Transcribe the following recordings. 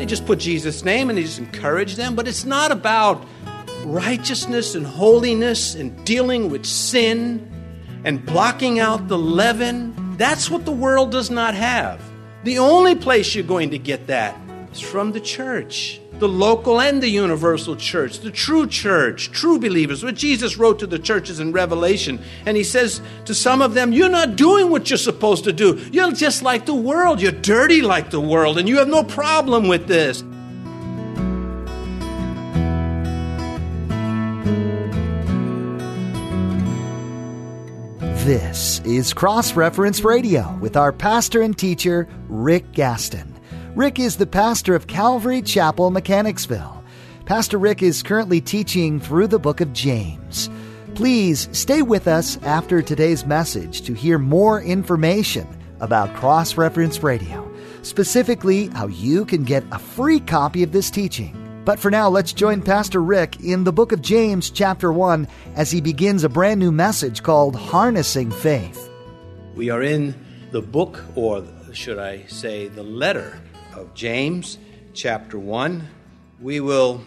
They just put Jesus' name and they just encourage them, but it's not about righteousness and holiness and dealing with sin and blocking out the leaven. That's what the world does not have. The only place you're going to get that is from the church, the local and the universal church, true believers. What Jesus wrote to the churches in Revelation, and he says to some of them, you're not doing what you're supposed to do. You're just like the world. You're dirty like the world, and you have no problem with this. This is Cross Reference Radio with our pastor and teacher, Rick Gaston. Rick is the pastor of Calvary Chapel, Mechanicsville. Pastor Rick is currently teaching through the book of James. Please stay with us after today's message to hear more information about Cross Reference Radio, specifically how you can get a free copy of this teaching. But for now, let's join Pastor Rick in the book of James, chapter 1, as he begins a brand new message called Harnessing Faith. We are in the book, or should I say the letter of James, chapter 1. We will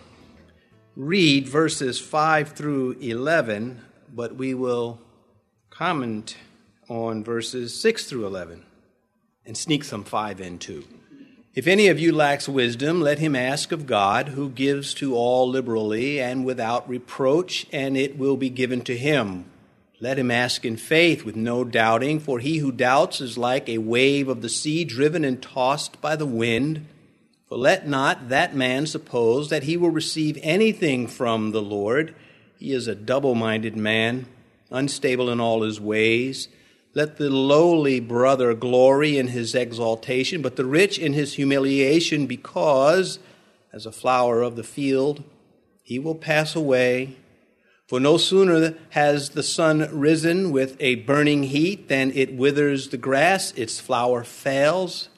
read verses 5 through 11, but we will comment on verses 6 through 11 and sneak some 5 in too. If any of you lacks wisdom, let him ask of God, who gives to all liberally and without reproach, and it will be given to him. Let him ask in faith with no doubting, for he who doubts is like a wave of the sea driven and tossed by the wind. For let not that man suppose that he will receive anything from the Lord. He is a double-minded man, unstable in all his ways. Let the lowly brother glory in his exaltation, but the rich in his humiliation, because, as a flower of the field, he will pass away. For no sooner has the sun risen with a burning heat than it withers the grass, its flower fails,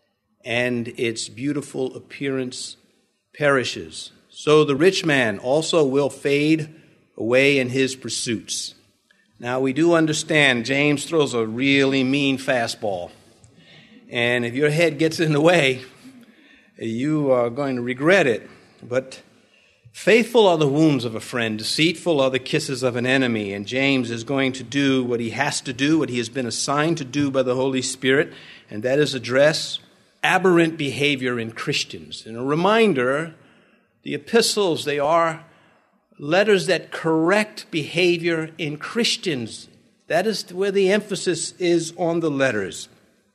and its beautiful appearance perishes. So the rich man also will fade away in his pursuits. Now, we do understand James throws a really mean fastball. And if your head gets in the way, you are going to regret it. But faithful are the wounds of a friend, deceitful are the kisses of an enemy. And James is going to do what he has to do, what he has been assigned to do by the Holy Spirit, and that is address aberrant behavior in Christians. And a reminder, the epistles, they are letters that correct behavior in Christians. That is where the emphasis is on the letters.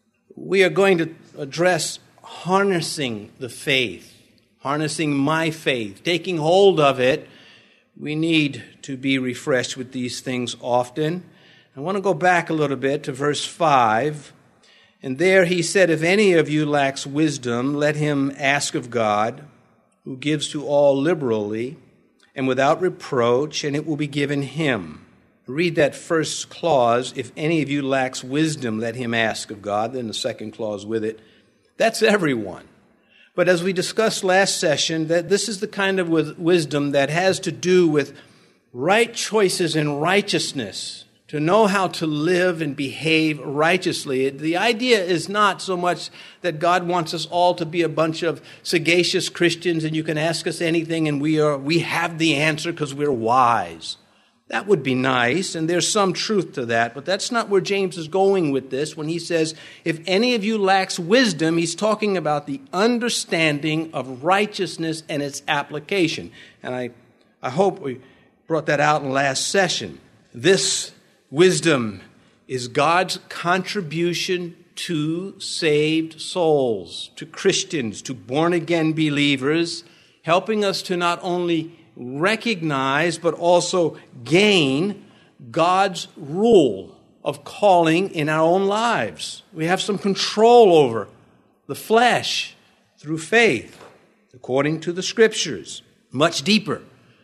We are going to address harnessing the faith, harnessing my faith, taking hold of it. We need to be refreshed with these things often. I want to go back a little bit to verse 5. And there he said, if any of you lacks wisdom, let him ask of God, who gives to all liberally and without reproach, and it will be given him. Read that first clause, if any of you lacks wisdom, let him ask of God, then the second clause with it. That's everyone. But as we discussed last session, that this is the kind of wisdom that has to do with right choices and righteousness, to know how to live and behave righteously. The idea is not so much that God wants us all to be a bunch of sagacious Christians and you can ask us anything and we have the answer because we're wise. That would be nice, and there's some truth to that, but that's not where James is going with this. When he says, if any of you lacks wisdom, he's talking about the understanding of righteousness and its application. And I hope we brought that out in last session. This wisdom is God's contribution to saved souls, to Christians, to born-again believers, helping us to not only recognize but also gain God's rule of calling in our own lives. We have some control over the flesh through faith, according to the Scriptures, much deeper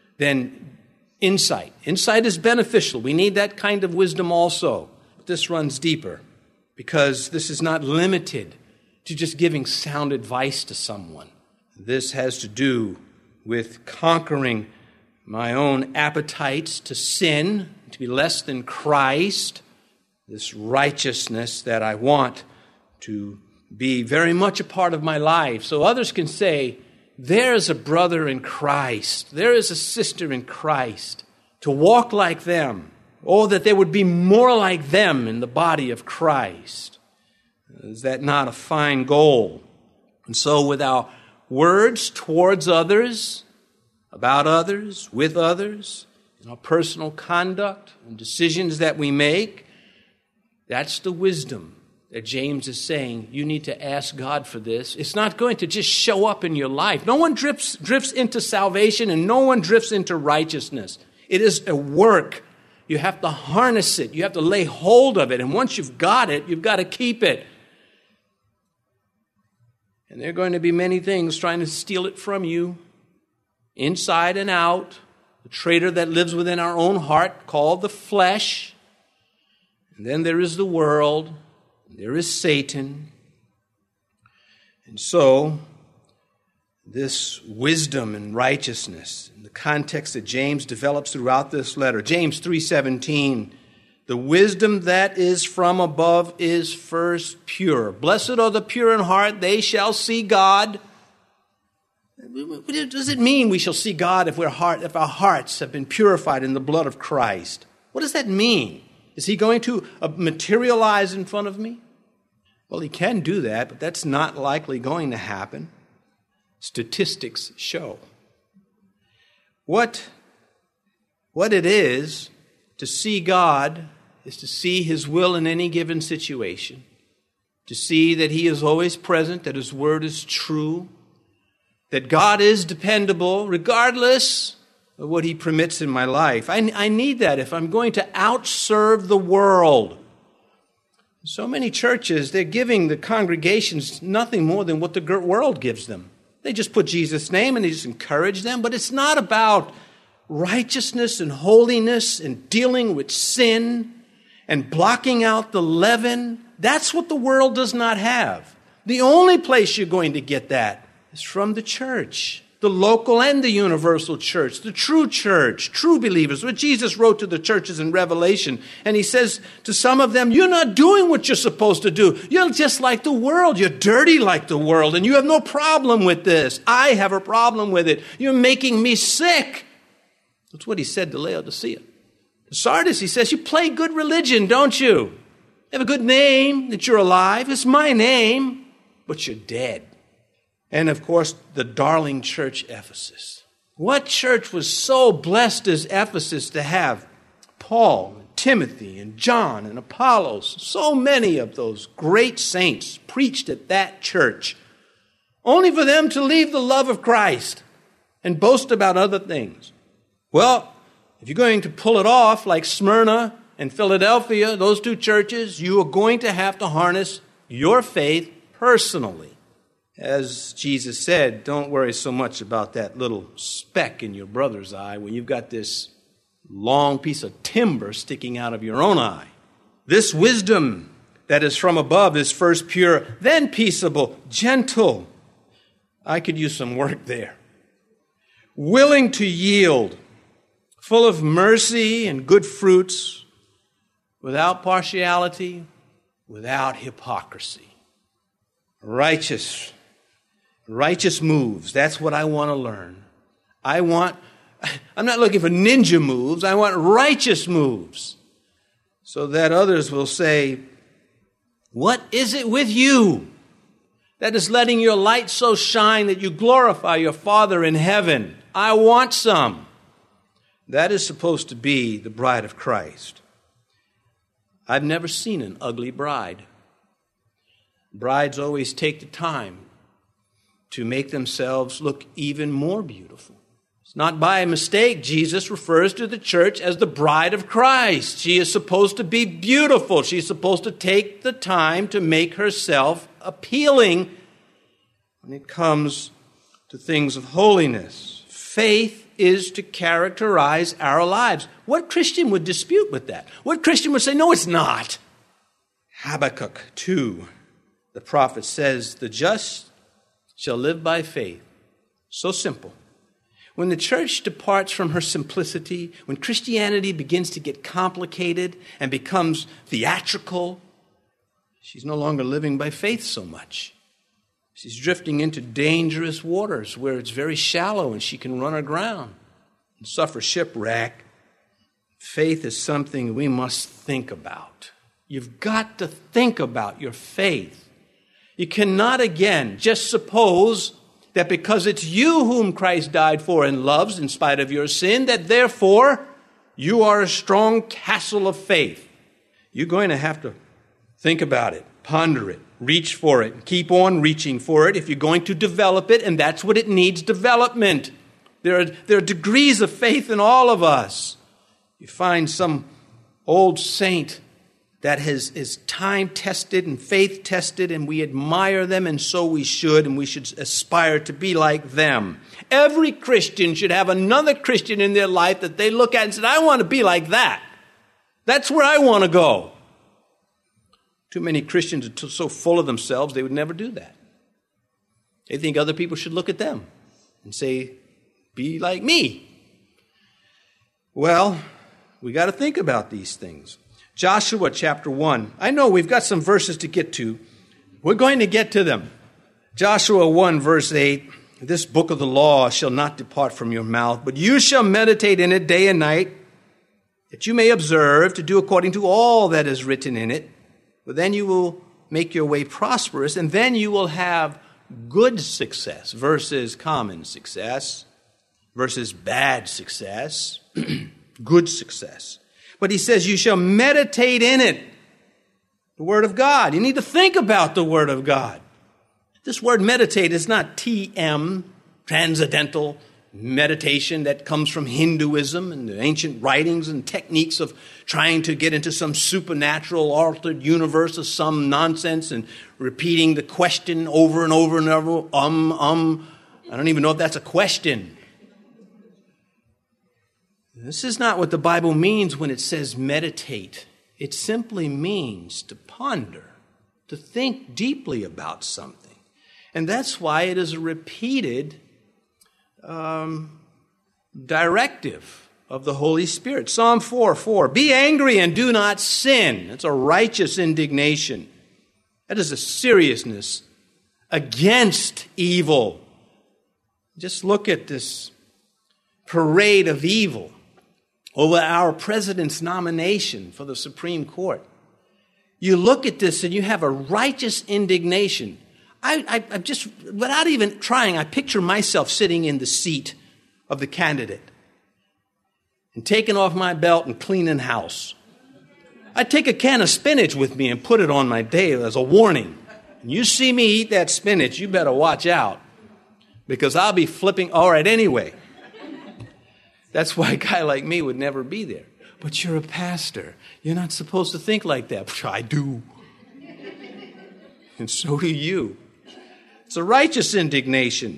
than insight. Insight is beneficial. We need that kind of wisdom also. But this runs deeper because this is not limited to just giving sound advice to someone. This has to do with conquering my own appetites to sin, to be less than Christ, this righteousness that I want to be very much a part of my life so others can say, there's a brother in Christ, there is a sister in Christ, to walk like them, or that there would be more like them in the body of Christ. Is that not a fine goal? And so with our words towards others, about others, with others, in our personal conduct and decisions that we make, that's the wisdom that James is saying. You need to ask God for this. It's not going to just show up in your life. No one drifts into salvation, and no one drifts into righteousness. It is a work. You have to harness it. You have to lay hold of it. And once you've got it, you've got to keep it. And there are going to be many things trying to steal it from you, inside and out. The traitor that lives within our own heart, called the flesh. And then there is the world. There is Satan. And so, this wisdom and righteousness, in the context that James develops throughout this letter, James 3:17, the wisdom that is from above is first pure. Blessed are the pure in heart, they shall see God. What does it mean we shall see God if our hearts have been purified in the blood of Christ? What does that mean? Is he going to materialize in front of me? Well, he can do that, but that's not likely going to happen. Statistics show. What it is to see God is to see his will in any given situation, to see that he is always present, that his word is true, that God is dependable regardless of what he permits in my life. I need that if I'm going to outserve the world. So many churches, they're giving the congregations nothing more than what the world gives them. They just put Jesus' name and they just encourage them, but it's not about righteousness and holiness and dealing with sin and blocking out the leaven. That's what the world does not have. The only place you're going to get that is from the church, the local and the universal church, the true church, true believers. What Jesus wrote to the churches in Revelation, and he says to some of them, you're not doing what you're supposed to do. You're just like the world. You're dirty like the world, and you have no problem with this. I have a problem with it. You're making me sick. That's what he said to Laodicea. To Sardis, he says, you play good religion, don't you? You have a good name that you're alive. It's my name, but you're dead. And, of course, the darling church, Ephesus. What church was so blessed as Ephesus to have Paul, and Timothy, and John, and Apollos? So many of those great saints preached at that church, only for them to leave the love of Christ and boast about other things. Well, if you're going to pull it off like Smyrna and Philadelphia, those two churches, you are going to have to harness your faith personally. As Jesus said, don't worry so much about that little speck in your brother's eye when you've got this long piece of timber sticking out of your own eye. This wisdom that is from above is first pure, then peaceable, gentle. I could use some work there. Willing to yield, full of mercy and good fruits, without partiality, without hypocrisy. Righteous moves. That's what I want to learn. I'm not looking for ninja moves. I want righteous moves so that others will say, what is it with you that is letting your light so shine that you glorify your Father in heaven? I want some. That is supposed to be the bride of Christ. I've never seen an ugly bride. Brides always take the time to make themselves look even more beautiful. It's not by mistake Jesus refers to the church as the bride of Christ. She is supposed to be beautiful. She's supposed to take the time to make herself appealing when it comes to things of holiness. Faith is to characterize our lives. What Christian would dispute with that? What Christian would say, no, it's not? Habakkuk 2, the prophet says, the just shall live by faith. So simple. When the church departs from her simplicity, when Christianity begins to get complicated and becomes theatrical, She's no longer living by faith so much. She's drifting into dangerous waters where it's very shallow and she can run aground and suffer shipwreck. Faith is something we must think about. You've got to think about your faith. You cannot, again, just suppose that because it's you whom Christ died for and loves in spite of your sin, that therefore you are a strong castle of faith. You're going to have to think about it, ponder it, reach for it, and keep on reaching for it if you're going to develop it, and that's what it needs, development. There are degrees of faith in all of us. You find some old saint that is time-tested and faith-tested, and we admire them, and so we should aspire to be like them. Every Christian should have another Christian in their life that they look at and say, I want to be like that. That's where I want to go. Too many Christians are so full of themselves, they would never do that. They think other people should look at them and say, be like me. Well, we got to think about these things. Joshua chapter 1. I know we've got some verses to get to. We're going to get to them. Joshua 1 verse 8. This book of the law shall not depart from your mouth, but you shall meditate in it day and night, that you may observe to do according to all that is written in it. But then you will make your way prosperous, and then you will have good success versus common success versus bad success, good success. But he says you shall meditate in it, the Word of God. You need to think about the Word of God. This word meditate is not TM, transcendental meditation that comes from Hinduism and the ancient writings and techniques of trying to get into some supernatural altered universe of some nonsense and repeating the question over and over and over. I don't even know if that's a question. This is not what the Bible means when it says meditate. It simply means to ponder, to think deeply about something. And that's why it is a repeated directive of the Holy Spirit. Psalm 4:4, be angry and do not sin. That's a righteous indignation. That is a seriousness against evil. Just look at this parade of evil over our president's nomination for the Supreme Court. You look at this and you have a righteous indignation. I just, without even trying, I picture myself sitting in the seat of the candidate and taking off my belt and cleaning house. I'd take a can of spinach with me and put it on my day as a warning. And you see me eat that spinach, you better watch out, because I'll be flipping. All right, anyway. That's why a guy like me would never be there. But you're a pastor. You're not supposed to think like that. I do. And so do you. It's a righteous indignation.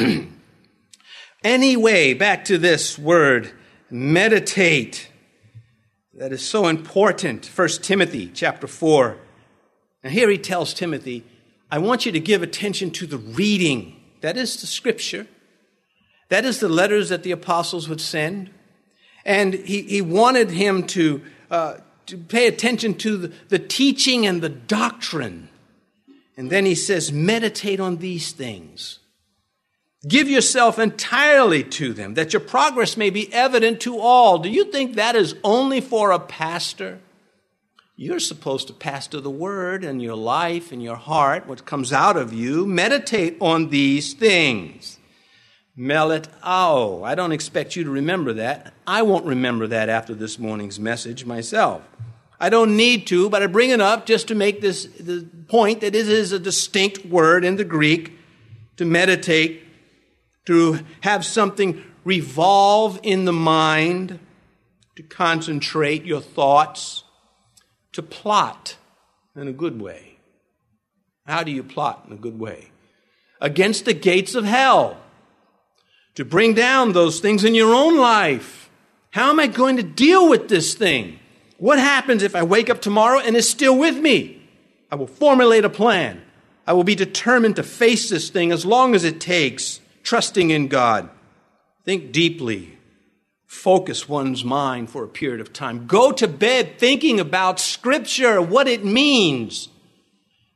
Anyway, back to this word, meditate. That is so important. 1 Timothy chapter 4. And here he tells Timothy, I want you to give attention to the reading. That is the scripture. That is the letters that the apostles would send. And he wanted him to pay attention to the teaching and the doctrine. And then he says, meditate on these things. Give yourself entirely to them, that your progress may be evident to all. Do you think that is only for a pastor? You're supposed to pastor the word in your life, in your heart, what comes out of you. Meditate on these things. Meletao. I don't expect you to remember that. I won't remember that after this morning's message myself. I don't need to, but I bring it up just to make the point that it is a distinct word in the Greek, to meditate, to have something revolve in the mind, to concentrate your thoughts, to plot in a good way. How do you plot in a good way? Against the gates of hell. To bring down those things in your own life. How am I going to deal with this thing? What happens if I wake up tomorrow and it's still with me? I will formulate a plan. I will be determined to face this thing as long as it takes, trusting in God. Think deeply. Focus one's mind for a period of time. Go to bed thinking about Scripture, what it means.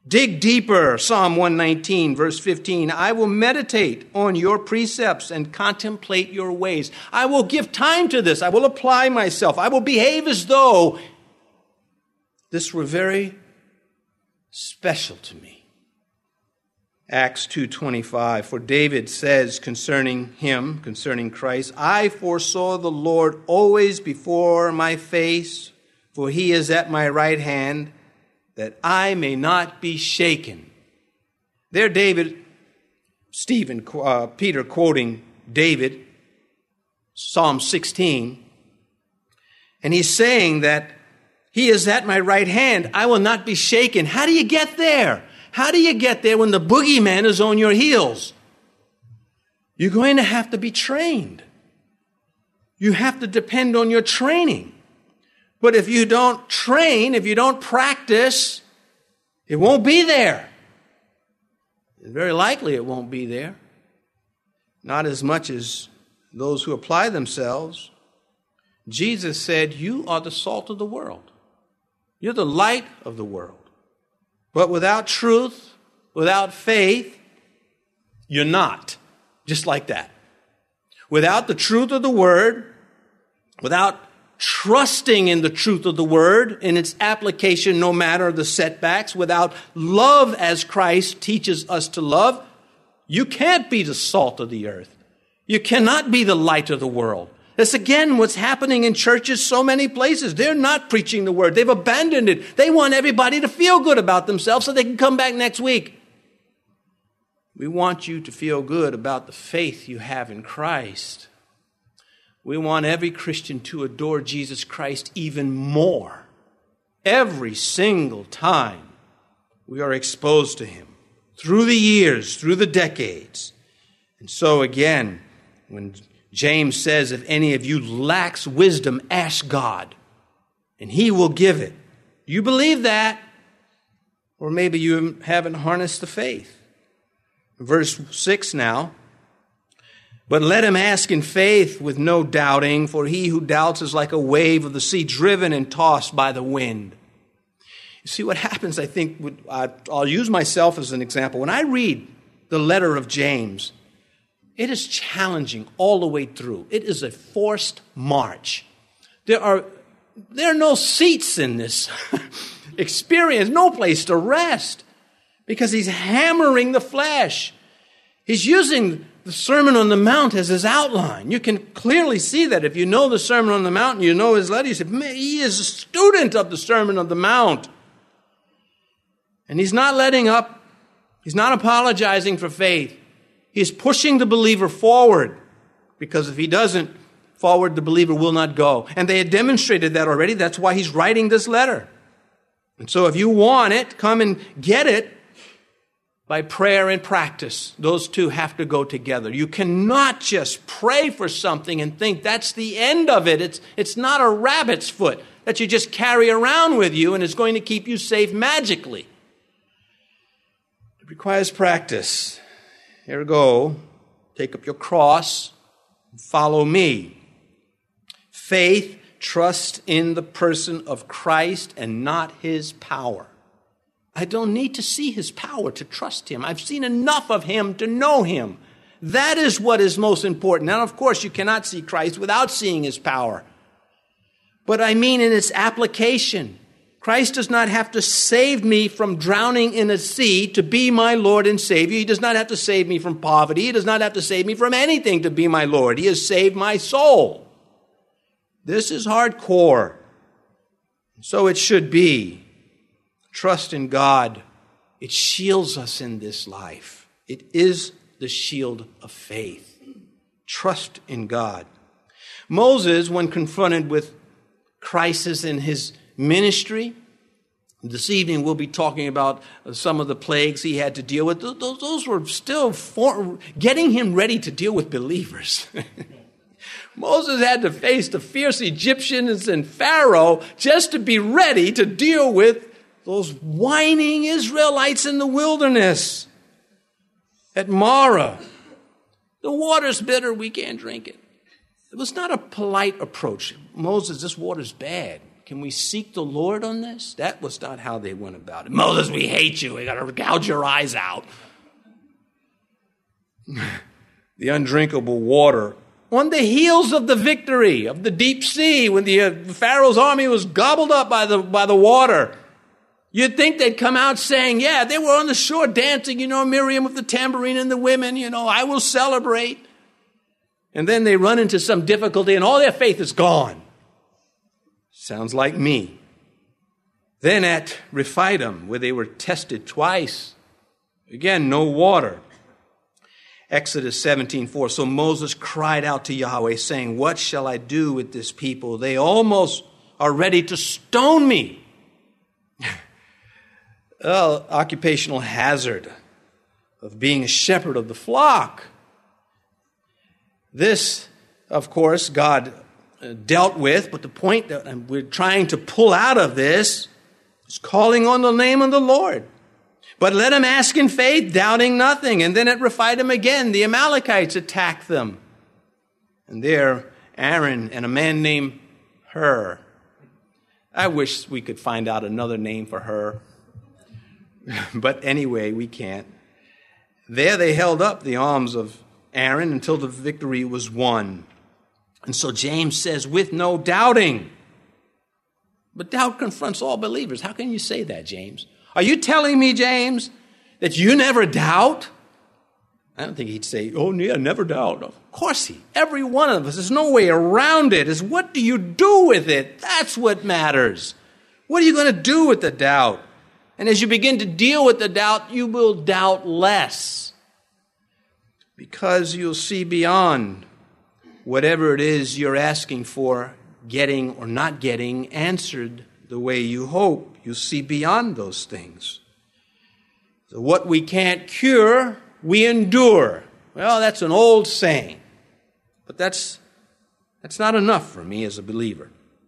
Dig deeper, Psalm 119, verse 15. I will meditate on your precepts and contemplate your ways. I will give time to this. I will apply myself. I will behave as though this were very special to me. Acts 2:25, for David says concerning him, concerning Christ, I foresaw the Lord always before my face, for he is at my right hand, that I may not be shaken. There Peter quoting David, Psalm 16, and he's saying that he is at my right hand, I will not be shaken. How do you get there? How do you get there when the boogeyman is on your heels? You're going to have to be trained. You have to depend on your training. But if you don't train, if you don't practice, it won't be there. Very likely it won't be there. Not as much as those who apply themselves. Jesus said, you are the salt of the world. You're the light of the world. But without truth, without faith, you're not. Just like that. Without the truth of the word, without trusting in the truth of the word, in its application no matter the setbacks, without love as Christ teaches us to love, you can't be the salt of the earth. You cannot be the light of the world. That's again what's happening in churches so many places. They're not preaching the word. They've abandoned it. They want everybody to feel good about themselves so they can come back next week. We want you to feel good about the faith you have in Christ. We want every Christian to adore Jesus Christ even more. Every single time we are exposed to him. Through the years, through the decades. And so again, when James says, if any of you lacks wisdom, ask God, and he will give it. You believe that? Or maybe you haven't harnessed the faith. Verse 6 now. But let him ask in faith with no doubting, for he who doubts is like a wave of the sea driven and tossed by the wind. You see what happens, I think, I'll use myself as an example. When I read the letter of James, it is challenging all the way through. It is a forced march. There are no seats in this experience, no place to rest, because he's hammering the flesh. He's using the Sermon on the Mount as his outline. You can clearly see that if you know the Sermon on the Mount and you know his letter, you say, man, he is a student of the Sermon on the Mount. And he's not letting up. He's not apologizing for faith. He's pushing the believer forward, because if he doesn't, forward the believer will not go. And they had demonstrated that already. That's why he's writing this letter. And so if you want it, come and get it by prayer and practice. Those two have to go together. You cannot just pray for something and think that's the end of it. It's not a rabbit's foot that you just carry around with you and is going to keep you safe magically. It requires practice. Here we go. Take up your cross and follow me. Faith trusts in the person of Christ and not his power. I don't need to see his power to trust him. I've seen enough of him to know him. That is what is most important. Now, of course, you cannot see Christ without seeing his power. But I mean in its application. Christ does not have to save me from drowning in a sea to be my Lord and Savior. He does not have to save me from poverty. He does not have to save me from anything to be my Lord. He has saved my soul. This is hardcore. So it should be. Trust in God. It shields us in this life. It is the shield of faith. Trust in God. Moses, when confronted with crisis in his ministry, this evening we'll be talking about some of the plagues he had to deal with. Those were still getting him ready to deal with believers. Moses had to face the fierce Egyptians and Pharaoh just to be ready to deal with those whining Israelites in the wilderness at Marah. The water's bitter, we can't drink it. It was not a polite approach. Moses, this water's bad. Can we seek the Lord on this? That was not how they went about it. Moses, we hate you. We got to gouge your eyes out. The undrinkable water on the heels of the victory of the deep sea when the Pharaoh's army was gobbled up by the water. You'd think they'd come out saying, yeah, they were on the shore dancing, Miriam with the tambourine and the women, I will celebrate. And then they run into some difficulty and all their faith is gone. Sounds like me. Then at Rephidim, where they were tested twice, again, no water. Exodus 17:4. So Moses cried out to Yahweh, saying, what shall I do with this people? They almost are ready to stone me. Occupational hazard of being a shepherd of the flock. This, of course, God dealt with, but the point that we're trying to pull out of this is calling on the name of the Lord. But let him ask in faith, doubting nothing. And then at Rephidim again, the Amalekites attack them. And there, Aaron and a man named Hur. I wish we could find out another name for Hur. But anyway, we can't. There they held up the arms of Aaron until the victory was won. And so James says, with no doubting. But doubt confronts all believers. How can you say that, James? Are you telling me, James, that you never doubt? I don't think he'd say, oh, yeah, never doubt. Of course every one of us, there's no way around it. It's what do you do with it? That's what matters. What are you going to do with the doubt? And as you begin to deal with the doubt, you will doubt less. Because you'll see beyond whatever it is you're asking for, getting or not getting answered the way you hope. You'll see beyond those things. So what we can't cure, we endure. Well, that's an old saying, but that's not enough for me as a believer.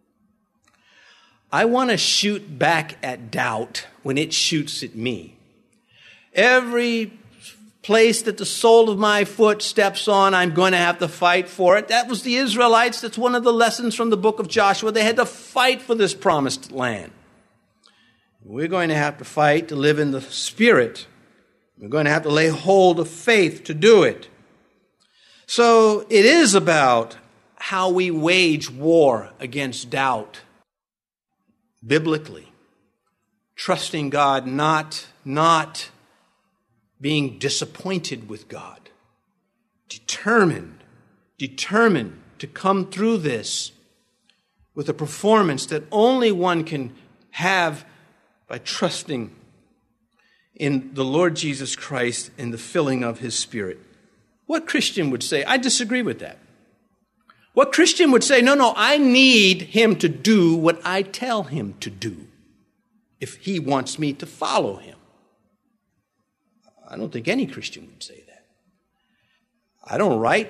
I want to shoot back at doubt when it shoots at me. Every place that the sole of my foot steps on, I'm going to have to fight for it. That was the Israelites. That's one of the lessons from the book of Joshua. They had to fight for this promised land. We're going to have to fight to live in the Spirit. We're going to have to lay hold of faith to do it. So it is about how we wage war against doubt biblically. Trusting God, not being disappointed with God. Determined to come through this with a performance that only one can have by trusting in the Lord Jesus Christ and the filling of His Spirit. What Christian would say, I disagree with that? What Christian would say, no, I need Him to do what I tell Him to do if He wants me to follow Him? I don't think any Christian would say that. I don't write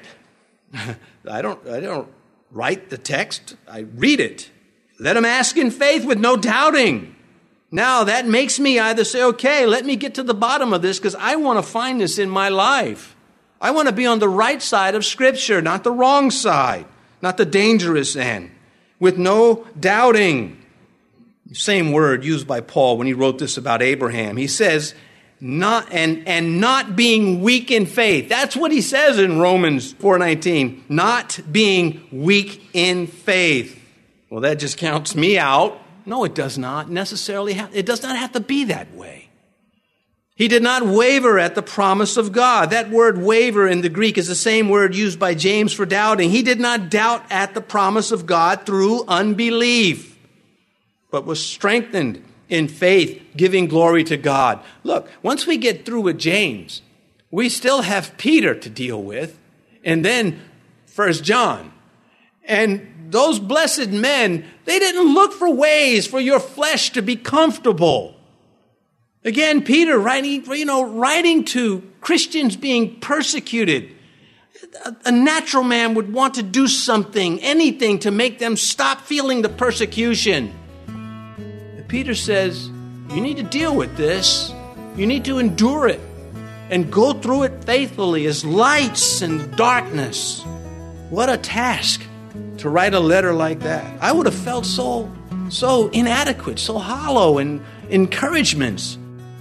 the text. I read it. Let him ask in faith with no doubting. Now that makes me either say, okay, let me get to the bottom of this because I want to find this in my life. I want to be on the right side of Scripture, not the wrong side, not the dangerous end, with no doubting. Same word used by Paul when he wrote this about Abraham. He says, not being weak in faith. That's what he says in Romans 4:19. Not being weak in faith. Well, that just counts me out. No, it does not necessarily it does not have to be that way. He did not waver at the promise of God. That word waver in the Greek is the same word used by James for doubting. He did not doubt at the promise of God through unbelief, but was strengthened in faith, giving glory to God. Look, once we get through with James, we still have Peter to deal with, and then 1 John. And those blessed men, they didn't look for ways for your flesh to be comfortable. Again, Peter writing to Christians being persecuted. A natural man would want to do something, anything to make them stop feeling the persecution. Peter says, you need to deal with this. You need to endure it and go through it faithfully as lights in darkness. What a task to write a letter like that. I would have felt so so inadequate, so hollow, and encouragements.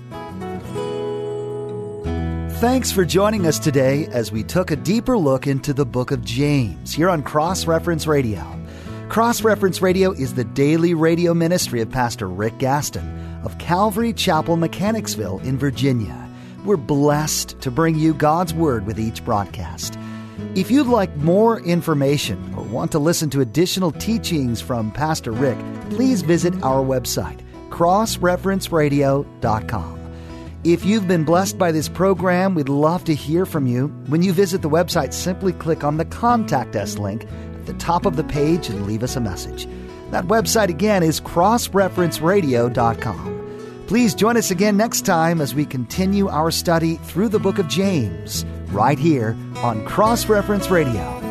Thanks for joining us today as we took a deeper look into the book of James here on Cross Reference Radio. Cross Reference Radio is the daily radio ministry of Pastor Rick Gaston of Calvary Chapel, Mechanicsville in Virginia. We're blessed to bring you God's Word with each broadcast. If you'd like more information or want to listen to additional teachings from Pastor Rick, please visit our website, crossreferenceradio.com. If you've been blessed by this program, we'd love to hear from you. When you visit the website, simply click on the Contact Us link at the top of the page and leave us a message. That website again is crossreferenceradio.com. Please join us again next time as we continue our study through the book of James, right here on Cross Reference Radio.